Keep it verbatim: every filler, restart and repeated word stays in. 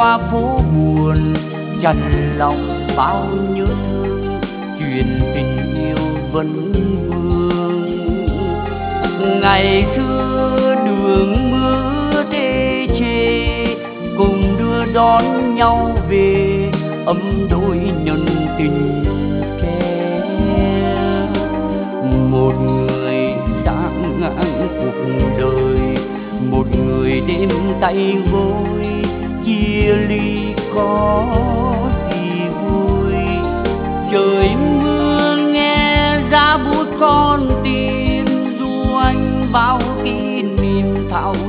qua phố buồn, chằn lòng bao nhớ thương, chuyện tình yêu vẫn vương. Ngày xưa đường mưa đê chê, cùng đưa đón nhau về, ấm đôi nhân tình ke. Một người sang ngang cuộc đời, một người đêm tay gối, chia ly có gì vui. Trời mưa nghe giá bút con tim, du anh bao kỷ niệm thao